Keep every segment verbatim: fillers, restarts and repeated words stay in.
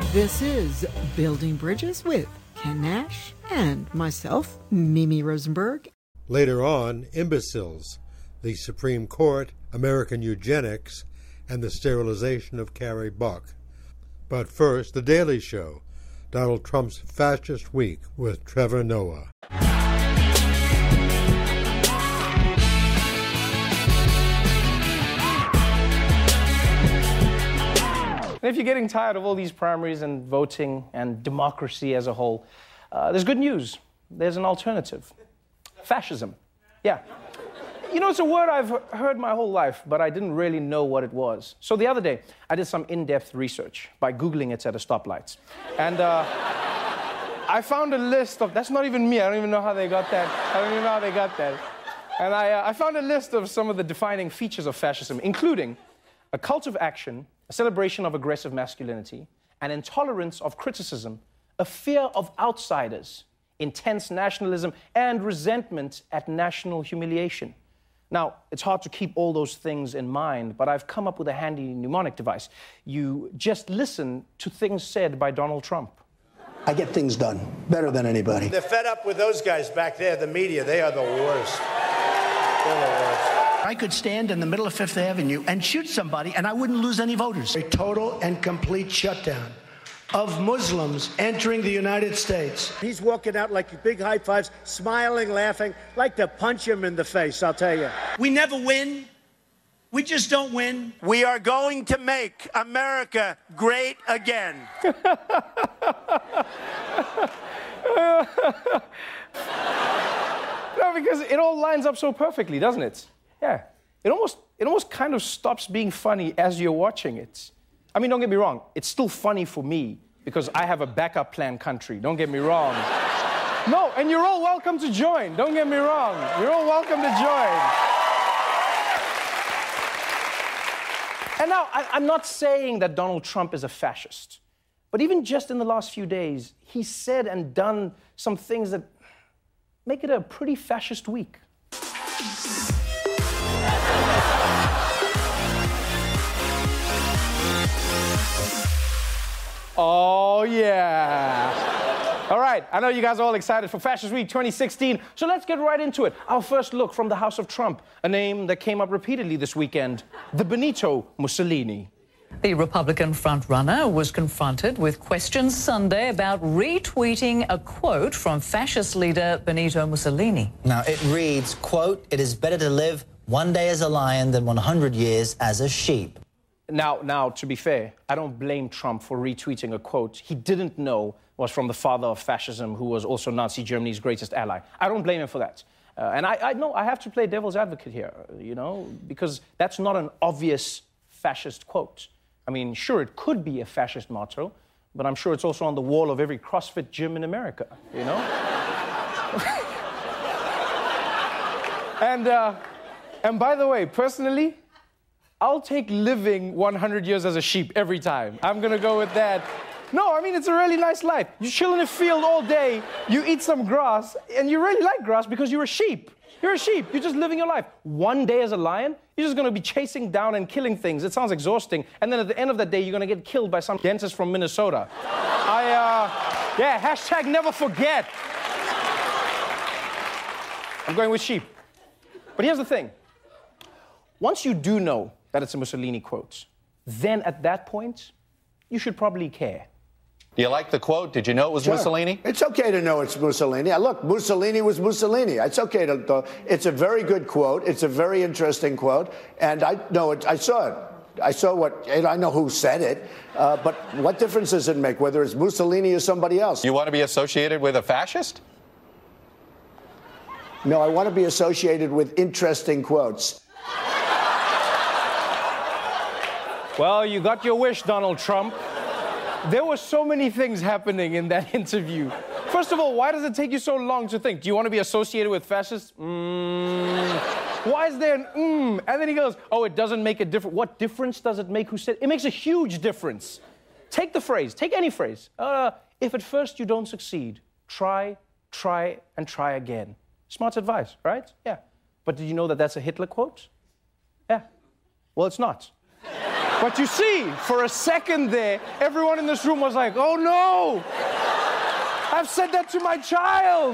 This is Building Bridges with Ken Nash and myself, Mimi Rosenberg. Later on, imbeciles, the Supreme Court, American eugenics, and the sterilization of Carrie Buck. But first, The Daily Show, Donald Trump's Fascist Week with Trevor Noah. And if you're getting tired of all these primaries and voting and democracy as a whole, uh, there's good news. There's an alternative. Fascism. Yeah. You know, it's a word I've heard my whole life, but I didn't really know what it was. So the other day, I did some in-depth research by Googling it at a stoplight. And uh, I found a list of... That's not even me. I don't even know how they got that. I don't even know how they got that. And I, uh, I found a list of some of the defining features of fascism, including a cult of action, a celebration of aggressive masculinity, an intolerance of criticism, a fear of outsiders, intense nationalism, and resentment at national humiliation. Now, it's hard to keep all those things in mind, but I've come up with a handy mnemonic device. You just listen to things said by Donald Trump. I get things done better than anybody. They're fed up with those guys back there, the media. They are the worst. They're the worst. I could stand in the middle of Fifth Avenue and shoot somebody, and I wouldn't lose any voters. A total and complete shutdown of Muslims entering the United States. He's walking out like big high fives, smiling, laughing, like to punch him in the face, I'll tell you. We never win. We just don't win. We are going to make America great again. No, because it all lines up so perfectly, doesn't it? Yeah. It almost, it almost kind of stops being funny as you're watching it. I mean, don't get me wrong. It's still funny for me because I have a backup plan country. Don't get me wrong. No, and you're all welcome to join. Don't get me wrong. You're all welcome to join. And now, I, I'm not saying that Donald Trump is a fascist. But even just in the last few days, he's said and done some things that make it a pretty fascist week. Oh, yeah. All right, I know you guys are all excited for Fascist Week twenty sixteen, so let's get right into it. Our first look from the House of Trump, a name that came up repeatedly this weekend, the Benito Mussolini. The Republican frontrunner was confronted with questions Sunday about retweeting a quote from fascist leader Benito Mussolini. Now, it reads, quote, "It is better to live one day as a lion than one hundred years as a sheep." Now, now, to be fair, I don't blame Trump for retweeting a quote he didn't know was from the father of fascism, who was also Nazi Germany's greatest ally. I don't blame him for that. Uh, and I, I know I have to play devil's advocate here, you know, because that's not an obvious fascist quote. I mean, sure, it could be a fascist motto, but I'm sure it's also on the wall of every CrossFit gym in America, you know? and, uh, and by the way, personally, I'll take living one hundred years as a sheep every time. I'm gonna go with that. No, I mean, it's a really nice life. You chill in a field all day, you eat some grass, and you really like grass because you're a sheep. You're a sheep. You're just living your life. One day as a lion, you're just gonna be chasing down and killing things. It sounds exhausting. And then at the end of that day, you're gonna get killed by some dentist from Minnesota. I, uh, yeah, hashtag never forget. I'm going with sheep. But here's the thing. Once you do know that it's a Mussolini quote, then at that point, you should probably care. Do you like the quote? Did you know it was Sure. Mussolini? It's okay to know it's Mussolini. Look, Mussolini was Mussolini. It's okay to, to. It's a very good quote. It's a very interesting quote, and I know it. I saw it. I saw what. And I know who said it. Uh, but what difference does it make whether it's Mussolini or somebody else? You want to be associated with a fascist? No, I want to be associated with interesting quotes. Well, you got your wish, Donald Trump. There were so many things happening in that interview. First of all, why does it take you so long to think? Do you want to be associated with fascists? Mm. Why is there an mm? And then he goes, oh, it doesn't make a difference. What difference does it make who said it? It makes a huge difference. Take the phrase, take any phrase. Uh, if at first you don't succeed, try, try, and try again. Smart advice, right? Yeah. But did you know that that's a Hitler quote? Yeah. Well, it's not. But you see, for a second there, everyone in this room was like, oh no, I've said that to my child.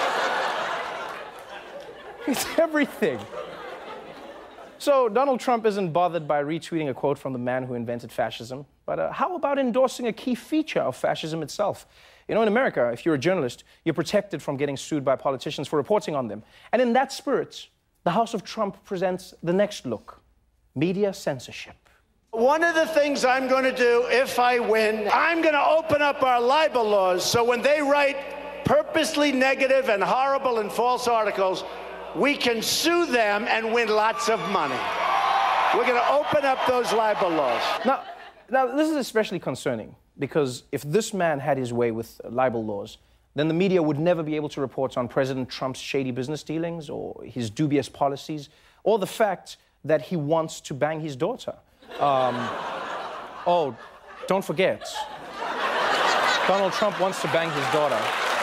It's everything. So Donald Trump isn't bothered by retweeting a quote from the man who invented fascism, but uh, how about endorsing a key feature of fascism itself? You know, in America, if you're a journalist, you're protected from getting sued by politicians for reporting on them. And in that spirit, the House of Trump presents the next look: media censorship. One of the things I'm going to do if I win, I'm going to open up our libel laws so when they write purposely negative and horrible and false articles, we can sue them and win lots of money. We're going to open up those libel laws. Now, now, this is especially concerning because if this man had his way with libel laws, then the media would never be able to report on President Trump's shady business dealings or his dubious policies or the fact that he wants to bang his daughter. Um, oh, don't forget, Donald Trump wants to bang his daughter.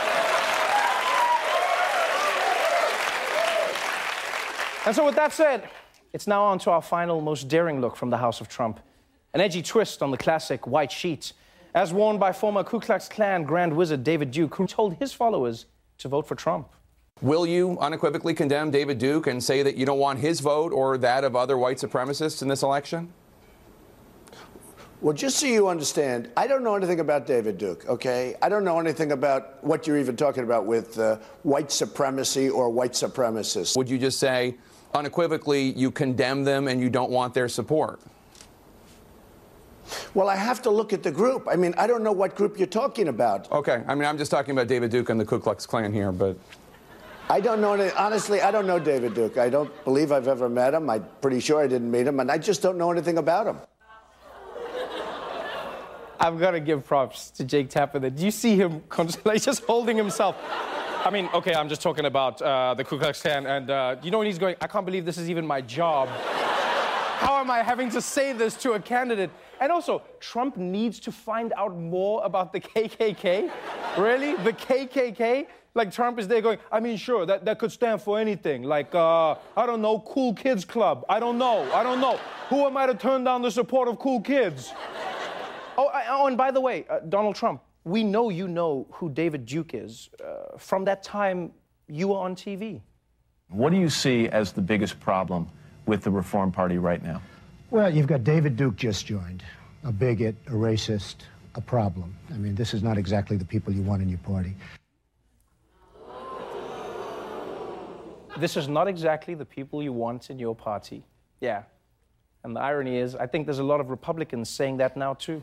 And so with that said, it's now on to our final, most daring look from the House of Trump. An edgy twist on the classic white sheet, as worn by former Ku Klux Klan Grand Wizard David Duke, who told his followers to vote for Trump. Will you unequivocally condemn David Duke and say that you don't want his vote or that of other white supremacists in this election? Well, just so you understand, I don't know anything about David Duke, okay? I don't know anything about what you're even talking about with uh, white supremacy or white supremacists. Would you just say, unequivocally, you condemn them and you don't want their support? Well, I have to look at the group. I mean, I don't know what group you're talking about. Okay, I mean, I'm just talking about David Duke and the Ku Klux Klan here, but... I don't know any, honestly, I don't know David Duke. I don't believe I've ever met him. I'm pretty sure I didn't meet him, and I just don't know anything about him. I've got to give props to Jake Tapper. Do you see him like, just holding himself? I mean, okay, I'm just talking about uh, the Ku Klux Klan, and uh, you know when he's going, I can't believe this is even my job. How am I having to say this to a candidate? And also, Trump needs to find out more about the K K K. Really? The K K K? Like Trump is there going, I mean, sure, that, that could stand for anything. Like, uh, I don't know, Cool Kids Club. I don't know, I don't know. Who am I to turn down the support of cool kids? Oh, I, oh and by the way, uh, Donald Trump, we know you know who David Duke is uh, from that time you were on T V. What do you see as the biggest problem with the Reform Party right now? Well, you've got David Duke just joined, a bigot, a racist, a problem. I mean, this is not exactly the people you want in your party. This is not exactly the people you want in your party. Yeah. And the irony is, I think there's a lot of Republicans saying that now, too.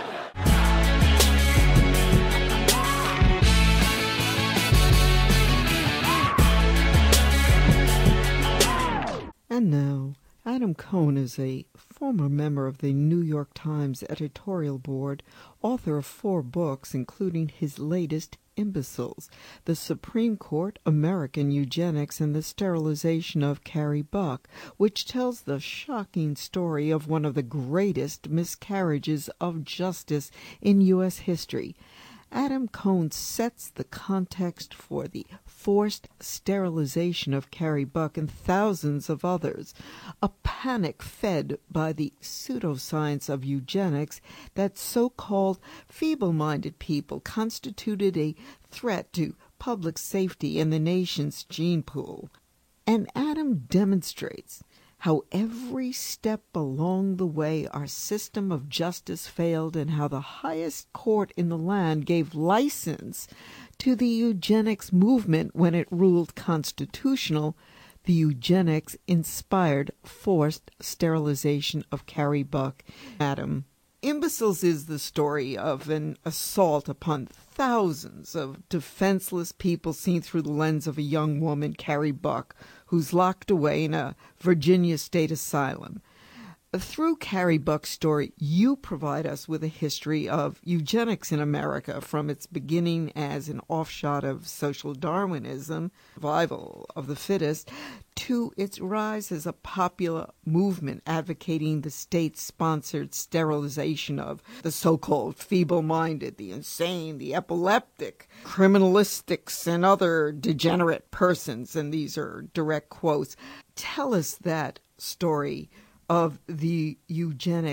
And now, Adam Cohn is a former member of the New York Times editorial board, author of four books, including his latest, Imbeciles, The Supreme Court, American Eugenics, and the Sterilization of Carrie Buck, which tells the shocking story of one of the greatest miscarriages of justice in U S history. Adam Cohn sets the context for the forced sterilization of Carrie Buck and thousands of others, a panic fed by the pseudoscience of eugenics that so-called feeble-minded people constituted a threat to public safety and the nation's gene pool. And Adam demonstrates how every step along the way our system of justice failed and how the highest court in the land gave license to the eugenics movement when it ruled constitutional the eugenics-inspired forced sterilization of Carrie Buck. Adam, Imbeciles is the story of an assault upon thousands of defenseless people seen through the lens of a young woman, Carrie Buck, who's locked away in a Virginia state asylum. Through Carrie Buck's story, you provide us with a history of eugenics in America from its beginning as an offshoot of social Darwinism, survival of the fittest, to its rise as a popular movement advocating the state-sponsored sterilization of the so-called feeble-minded, the insane, the epileptic, criminalistics, and other degenerate persons, and these are direct quotes. Tell us that story of the eugenics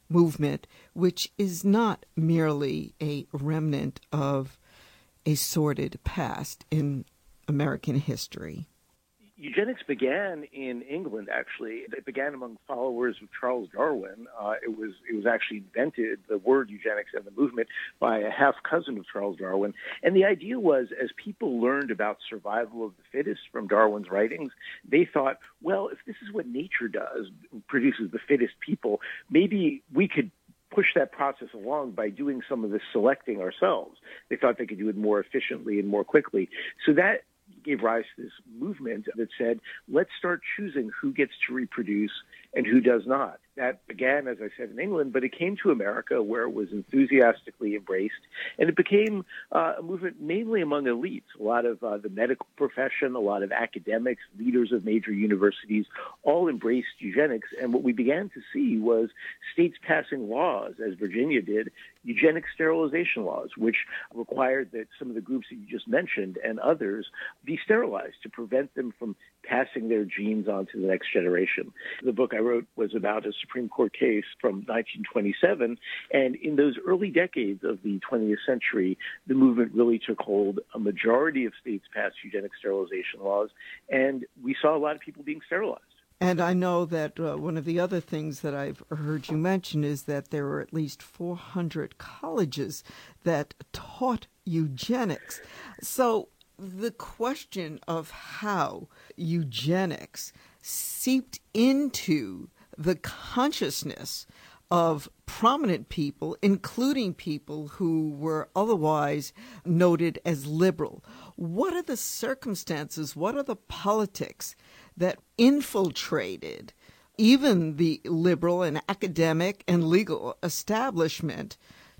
movement, which is not merely a remnant of a sordid past in American history. Eugenics began in England, actually. It began among followers of Charles Darwin. Uh, it was it was actually invented, the word eugenics and the movement, by a half-cousin of Charles Darwin. And the idea was, as people learned about survival of the fittest from Darwin's writings, they thought, well, if this is what nature does, produces the fittest people, maybe we could push that process along by doing some of the selecting ourselves. They thought they could do it more efficiently and more quickly. So that gave rise to this movement that said, let's start choosing who gets to reproduce and who does not. That began, as I said, in England, but it came to America where it was enthusiastically embraced, and it became uh, a movement mainly among elites. A lot of uh, the medical profession, a lot of academics, leaders of major universities all embraced eugenics, and what we began to see was states passing laws, as Virginia did, eugenic sterilization laws, which required that some of the groups that you just mentioned and others be sterilized to prevent them from passing their genes on to the next generation. The book I wrote was about a Supreme Court case from nineteen twenty-seven, and in those early decades of the twentieth century, the movement really took hold. A majority of states passed eugenic sterilization laws, and we saw a lot of people being sterilized. And I know that uh, one of the other things that I've heard you mention is that there were at least four hundred colleges that taught eugenics. So the question of how eugenics seeped into the consciousness of prominent people, including people who were otherwise noted as liberal. What are the circumstances, what are the politics that infiltrated even the liberal and academic and legal establishment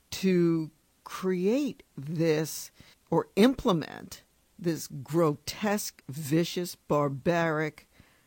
to create this or implement this grotesque, vicious, barbaric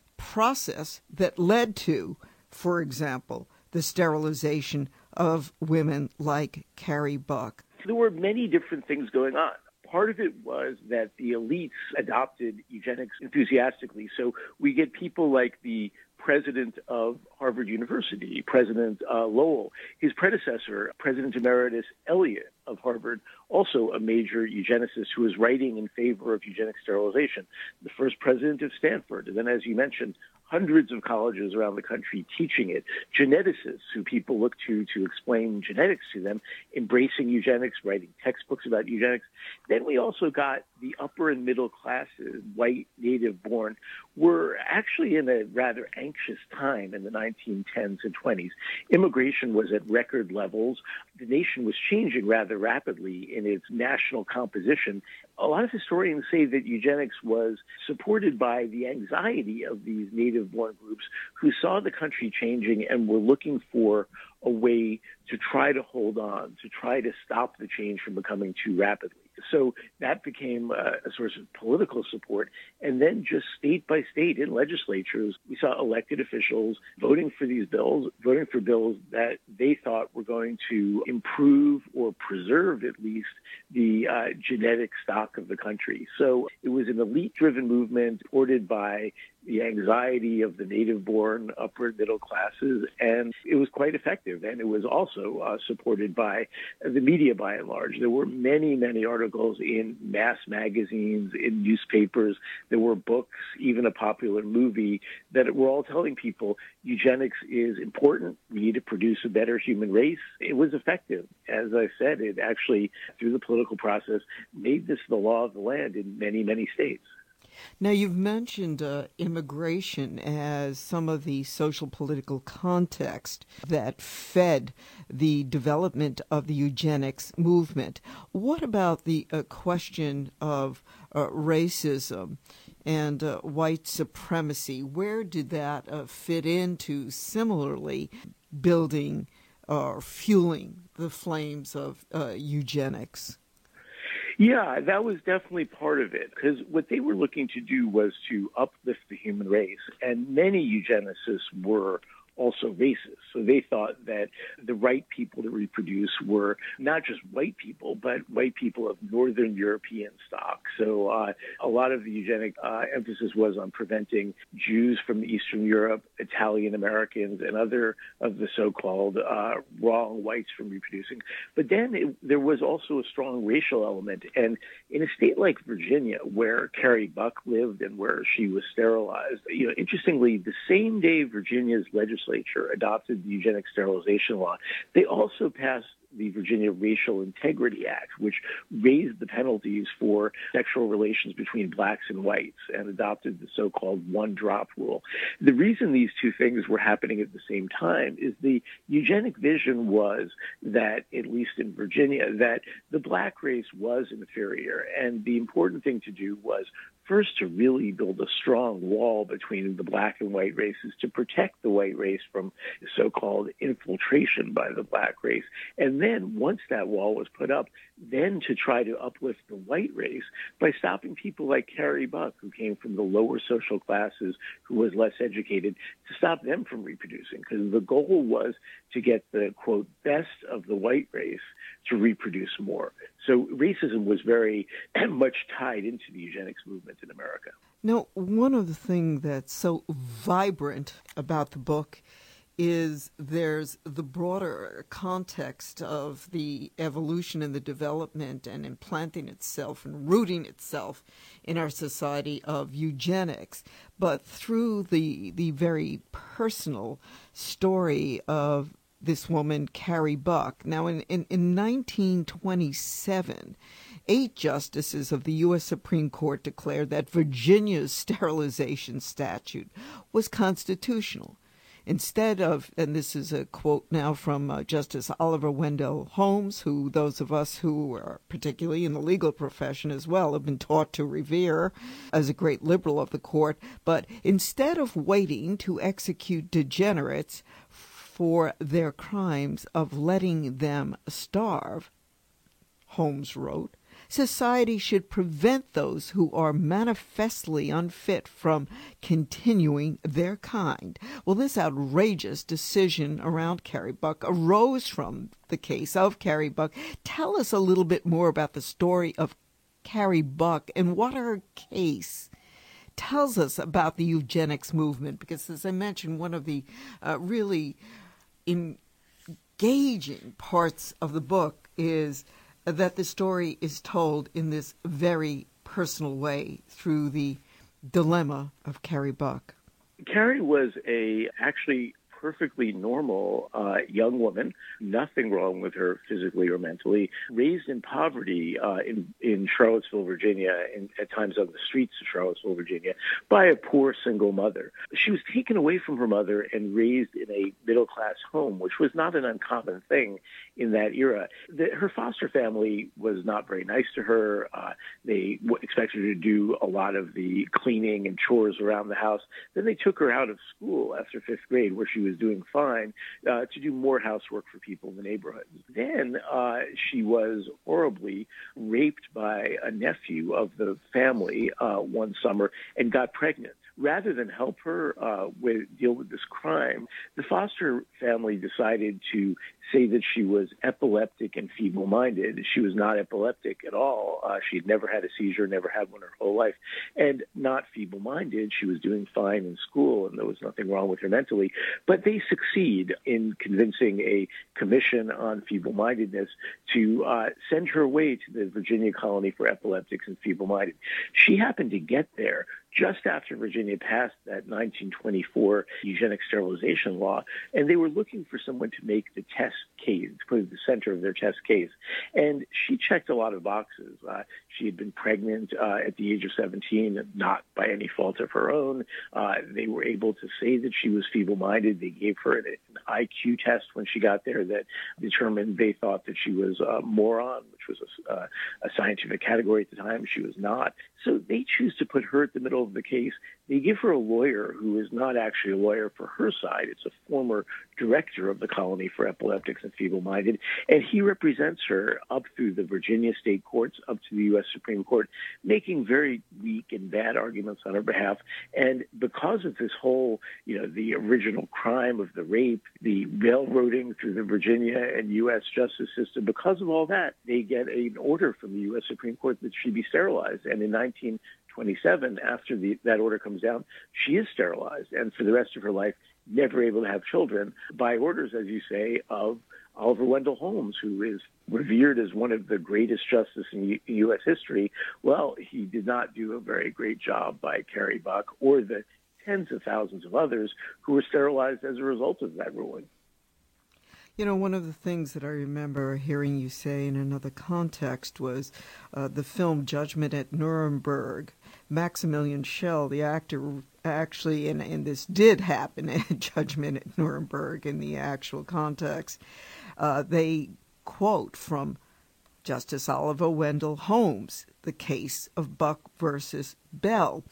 process that led to, for example, the sterilization of women like Carrie Buck? There were many different things going on. Part of it was that the elites adopted eugenics enthusiastically. So we get people like the president of Harvard University, President uh, Lowell. His predecessor, President Emeritus Eliot of Harvard, also a major eugenicist who was writing in favor of eugenic sterilization. The first president of Stanford, and then, as you mentioned, hundreds of colleges around the country teaching it, geneticists who people look to to explain genetics to them, embracing eugenics, writing textbooks about eugenics. Then we also got the upper and middle classes, white, native-born, were actually in a rather anxious time in the nineteen tens and twenties. Immigration was at record levels. The nation was changing rather rapidly in its national composition. A lot of historians say that eugenics was supported by the anxiety of these native-born groups who saw the country changing and were looking for a way to try to hold on, to try to stop the change from becoming too rapidly. So that became a, a source of political support. And then just state by state in legislatures, we saw elected officials voting for these bills, voting for bills that they thought were going to improve or preserve at least the uh, genetic stock of the country. So it was an elite-driven movement supported by the anxiety of the native-born upper middle classes, and it was quite effective. And it was also uh, supported by the media by and large. There were many, many articles in mass magazines, in newspapers. There were books, even a popular movie, that were all telling people eugenics is important. We need to produce a better human race. It was effective. As I said, it actually, through the political process, made this the law of the land in many, many states. Now, you've mentioned uh, immigration as some of the social political context that fed the development of the eugenics movement. What about the uh, question of uh, racism and uh, white supremacy? Where did that uh, fit into similarly building or fueling the flames of uh, eugenics? Yeah, that was definitely part of it, because what they were looking to do was to uplift the human race, and many eugenicists were also racist. So they thought that the right people to reproduce were not just white people, but white people of Northern European stock. So uh, a lot of the eugenic uh, emphasis was on preventing Jews from Eastern Europe, Italian Americans, and other of the so-called uh, wrong whites from reproducing. But then it, there was also a strong racial element. And in a state like Virginia, where Carrie Buck lived and where she was sterilized, you know, interestingly, the same day Virginia's legislature adopted the eugenic sterilization law, they also passed the Virginia Racial Integrity Act, which raised the penalties for sexual relations between blacks and whites and adopted the so-called one-drop rule. The reason these two things were happening at the same time is the eugenic vision was that, at least in Virginia, that the black race was inferior, and the important thing to do was first to really build a strong wall between the black and white races to protect the white race from so-called infiltration by the black race. And then once that wall was put up, then to try to uplift the white race by stopping people like Carrie Buck, who came from the lower social classes, who was less educated, to stop them from reproducing. Because the goal was to get the, quote, best of the white race to reproduce more. So racism was very much tied into the eugenics movement in America. Now, one of the things that's so vibrant about the book is there's the broader context of the evolution and the development and implanting itself and rooting itself in our society of eugenics, but through the the very personal story of this woman, Carrie Buck. Now, in, in, in nineteen twenty-seven, eight justices of the U S Supreme Court declared that Virginia's sterilization statute was constitutional. Instead of, and this is a quote now from uh, Justice Oliver Wendell Holmes, who those of us who are particularly in the legal profession as well have been taught to revere as a great liberal of the court, but instead of waiting to execute degenerates for their crimes of letting them starve, Holmes wrote, society should prevent those who are manifestly unfit from continuing their kind. Well, this outrageous decision around Carrie Buck arose from the case of Carrie Buck. Tell us a little bit more about the story of Carrie Buck and what her case tells us about the eugenics movement, because, as I mentioned, one of the uh, really engaging parts of the book is that the story is told in this very personal way through the dilemma of Carrie Buck. Carrie was a actually perfectly normal uh, young woman, nothing wrong with her physically or mentally, raised in poverty uh, in, in Charlottesville, Virginia, and at times on the streets of Charlottesville, Virginia, by a poor single mother. She was taken away from her mother and raised in a middle-class home, which was not an uncommon thing in that era. The, her foster family was not very nice to her. Uh, they w- expected her to do a lot of the cleaning and chores around the house. Then they took her out of school after fifth grade, where she was doing fine, uh, to do more housework for people in the neighborhood. Then uh, she was horribly raped by a nephew of the family uh, one summer and got pregnant. Rather than help her uh, with, deal with this crime, the foster family decided to say that she was epileptic and feeble-minded. She was not epileptic at all. Uh, she had never had a seizure, never had one her whole life, and not feeble-minded. She was doing fine in school, and there was nothing wrong with her mentally. But they succeed in convincing a commission on feeble-mindedness to uh, send her away to the Virginia Colony for Epileptics and Feeble-Minded. She happened to get there just after Virginia passed that nineteen twenty-four eugenic sterilization law, and they were looking for someone to make the test case, to put at the center of their test case. And she checked a lot of boxes. Uh, she had been pregnant uh, at the age of seventeen, not by any fault of her own. Uh, they were able to say that she was feeble-minded. They gave her an, an I Q test when she got there that determined they thought that she was a moron, which was a, uh, a scientific category at the time. She was not. So they choose to put her at the middle of the case, they give her a lawyer who is not actually a lawyer for her side. It's a former director of the Colony for Epileptics and Feeble-Minded, and he represents her up through the Virginia state courts, up to the U S Supreme Court, making very weak and bad arguments on her behalf. And because of this whole, you know, the original crime of the rape, the railroading through the Virginia and U S justice system, because of all that, they get an order from the U S Supreme Court that she be sterilized. And in nineteen twenty-seven, after the, that order comes down, she is sterilized, and for the rest of her life, never able to have children, by orders, as you say, of Oliver Wendell Holmes, who is revered as one of the greatest justices in U- U S history. Well, he did not do a very great job by Carrie Buck or the tens of thousands of others who were sterilized as a result of that ruling. You know, one of the things that I remember hearing you say in another context was uh, the film Judgment at Nuremberg. Maximilian Schell, the actor, actually, and, and this did happen at Judgment at Nuremberg in the actual context, uh, they quote from Justice Oliver Wendell Holmes, the case of Buck versus Bell.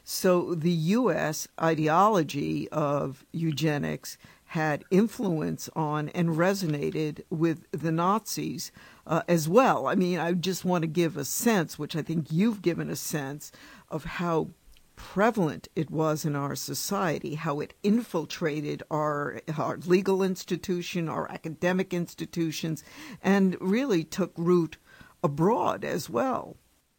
So the U S ideology of eugenics had influence on and resonated with the Nazis uh, as well. I mean, I just want to give a sense, which I think you've given a sense, of how prevalent it was in our society, how it infiltrated our, our legal institution, our academic institutions, and really took root abroad as well.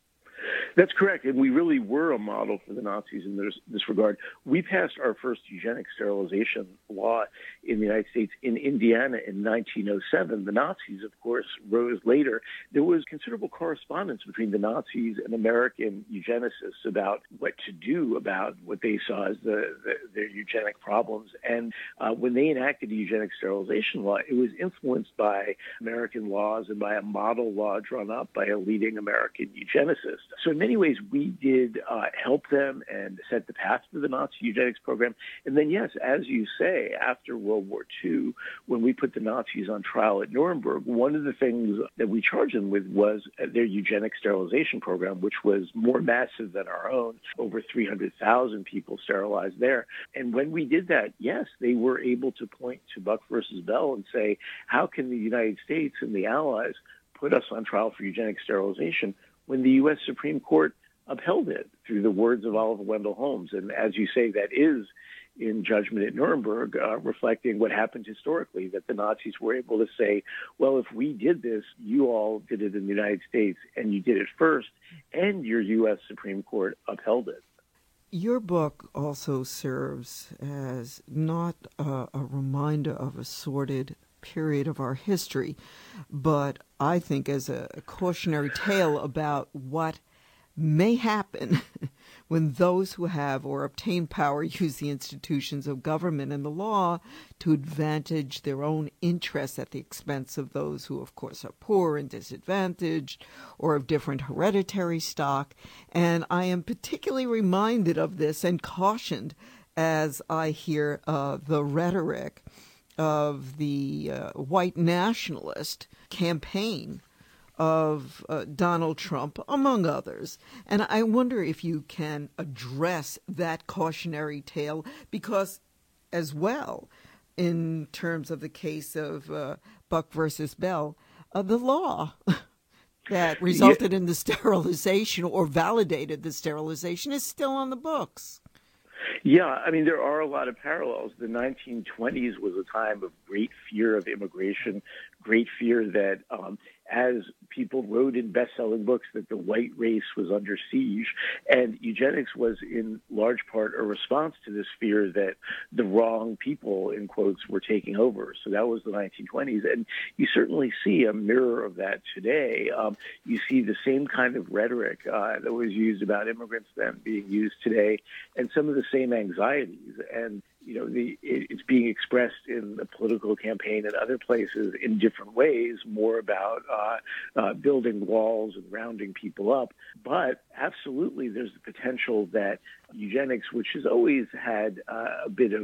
That's correct, and we really were a model for the Nazis in this, this regard. We passed our first eugenic sterilization law in the United States in Indiana in nineteen oh seven. The Nazis, of course, rose later. There was considerable correspondence between the Nazis and American eugenicists about what to do about what they saw as the, the, their eugenic problems. And uh, when they enacted the eugenic sterilization law, it was influenced by American laws and by a model law drawn up by a leading American eugenicist. So in many ways, we did uh, help them and set the path for the Nazi eugenics program. And then, yes, as you say, after World War Two, when we put the Nazis on trial at Nuremberg, one of the things that we charged them with was their eugenic sterilization program, which was more massive than our own, over three hundred thousand people sterilized there. And when we did that, yes, they were able to point to Buck versus Bell and say, how can the United States and the Allies put us on trial for eugenic sterilization when the U S Supreme Court upheld it through the words of Oliver Wendell Holmes? And as you say, that is in Judgment at Nuremberg, uh, reflecting what happened historically, that the Nazis were able to say, well, if we did this, you all did it in the United States, and you did it first, and your U S Supreme Court upheld it. Your book also serves as not a, a reminder of a sordid period of our history, but I think as a cautionary tale about what may happen when those who have or obtain power use the institutions of government and the law to advantage their own interests at the expense of those who, of course, are poor and disadvantaged or of different hereditary stock. And I am particularly reminded of this and cautioned as I hear uh, the rhetoric of the uh, white nationalist campaign of uh, Donald Trump, among others. And I wonder if you can address that cautionary tale, because as well, in terms of the case of uh, Buck versus Bell, uh, the law that resulted yeah. in the sterilization or validated the sterilization is still on the books. Yeah, I mean, there are a lot of parallels. The nineteen twenties was a time of great fear of immigration, great fear that um, as people wrote in best-selling books that the white race was under siege, and eugenics was in large part a response to this fear that the wrong people, in quotes, were taking over. So that was the nineteen twenties, and you certainly see a mirror of that today. Um, you see the same kind of rhetoric uh, that was used about immigrants then being used today, and some of the same anxieties. And you know, the, it, it's being expressed in the political campaign and other places in different ways, more about uh, uh, building walls and rounding people up. But absolutely, there's the potential that eugenics, which has always had uh, a bit of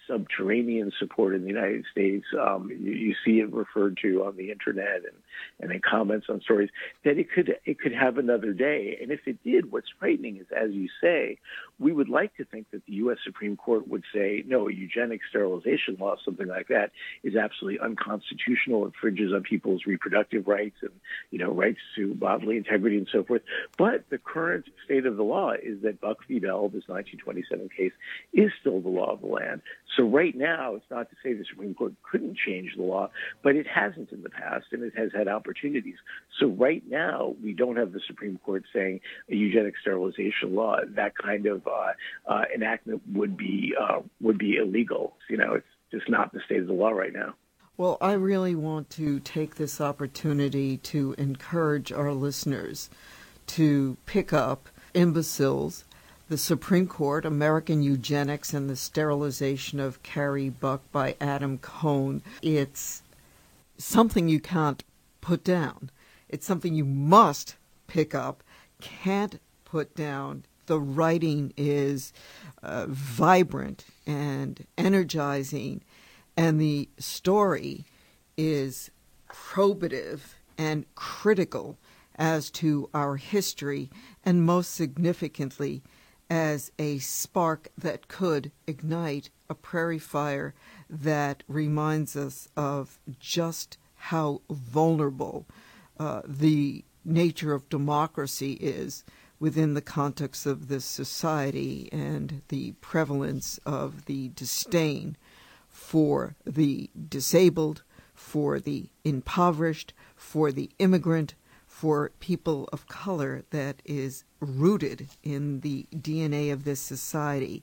subterranean support in the United States. Um, you, you see it referred to on the internet and, and in comments on stories, that it could it could have another day. And if it did, what's frightening is, as you say, we would like to think that the U S Supreme Court would say, no, a eugenic sterilization law, something like that, is absolutely unconstitutional, infringes on people's reproductive rights and, you know, rights to bodily integrity and so forth. But the current state of the law is that Buck v. Bell, this nineteen twenty-seven case, is still the law of the land. So right now, it's not to say the Supreme Court couldn't change the law, but it hasn't in the past, and it has had opportunities. So right now, we don't have the Supreme Court saying a eugenic sterilization law. That kind of uh, uh, enactment would be uh, would be illegal. You know, it's just not the state of the law right now. Well, I really want to take this opportunity to encourage our listeners to pick up Imbeciles, the Supreme Court, American Eugenics, and the Sterilization of Carrie Buck by Adam Cohn. It's something you can't put down. It's something you must pick up, can't put down. The writing is uh, vibrant and energizing, and the story is probative and critical as to our history, and most significantly, as a spark that could ignite a prairie fire that reminds us of just how vulnerable uh, the nature of democracy is within the context of this society, and the prevalence of the disdain for the disabled, for the impoverished, for the immigrant, for people of color that is rooted in the D N A of this society.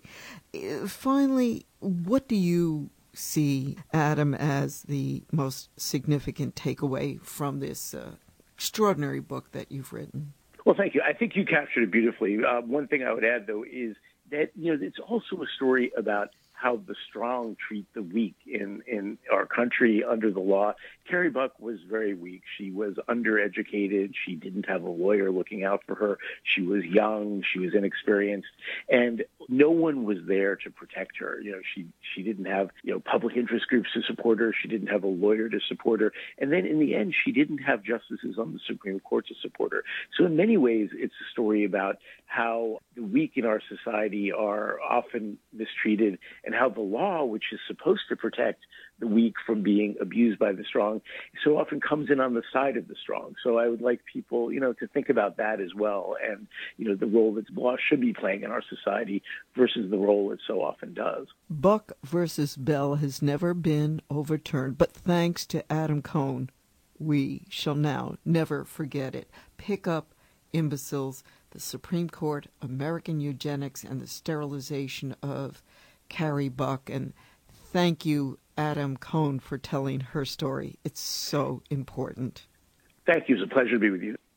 Finally, what do you see, Adam, as the most significant takeaway from this uh, extraordinary book that you've written? Well, thank you. I think you captured it beautifully. Uh, one thing I would add, though, is that, you know, it's also a story about how the strong treat the weak in, in our country under the law. Carrie Buck was very weak. She was undereducated. She didn't have a lawyer looking out for her. She was young. She was inexperienced. And no one was there to protect her. You know, she, she didn't have, you know, public interest groups to support her. She didn't have a lawyer to support her. And then in the end, she didn't have justices on the Supreme Court to support her. So in many ways, it's a story about how the weak in our society are often mistreated, and how the law, which is supposed to protect the weak from being abused by the strong, so often comes in on the side of the strong. So I would like people, you know, to think about that as well, and, you know, the role that law should be playing in our society versus the role it so often does. Buck versus Bell has never been overturned, but thanks to Adam Cohn, we shall now never forget it. Pick up Imbeciles, the Supreme Court, American Eugenics, and the Sterilization of Carrie Buck. And thank you, Adam Cohn, for telling her story. It's so important. Thank you. It's a pleasure to be with you.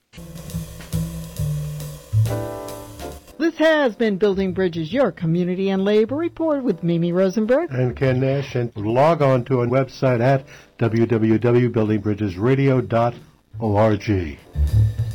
This has been Building Bridges, your community and labor report with Mimi Rosenberg and Ken Nash. And log on to our website at w w w dot building bridges radio dot org.